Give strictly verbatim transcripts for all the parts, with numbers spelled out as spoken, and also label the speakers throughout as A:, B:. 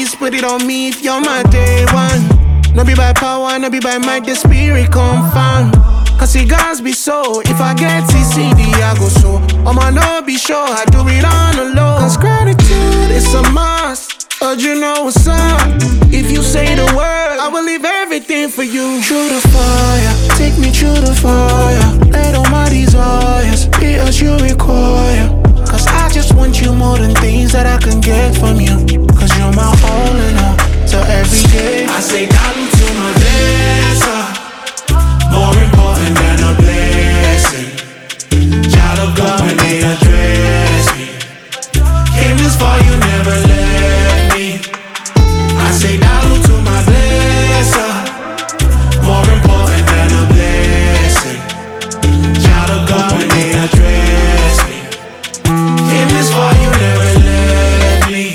A: please put it on me if you're my day one. No be by power, no be by might, the spirit confirm. Cause it guys be so, if I get C C D, I go so. I'ma no be sure, I do it on the low. Cause gratitude is a must, but you know what's up. If you say the word, I will leave everything for you. Through the fire, take me through the fire. Let all my desires be as you require. Cause I just want you more than things that I can get from you. Cause you're my all in all, so every day
B: I say Dalu to my blesser, more important than a blessing. Child of God when they address me, came this far, you never left me. I say Dalu to my blesser, more important than a blessing. Child of God when they address me, came this far, you never left me.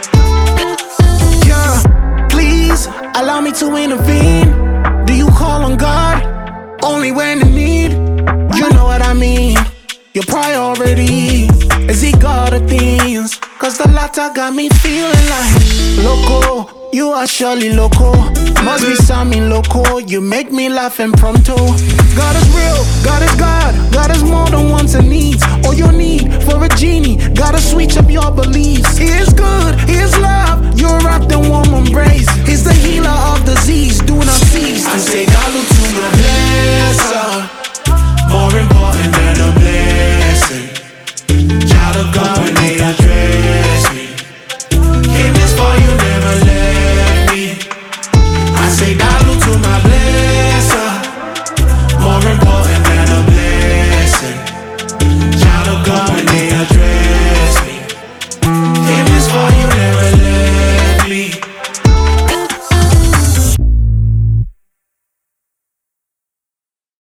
A: Yeah, please allow me to intervene. Do you call on God only when in need? You know what I mean. Your priority is he got the things. Cause the latter got me feeling like loco. You are surely loco. Must be something loco. You make me laugh impromptu. God is real, God is God. God is more than wants and needs. All you need for a genie, gotta switch up your beliefs. He is good, he is love, you're right.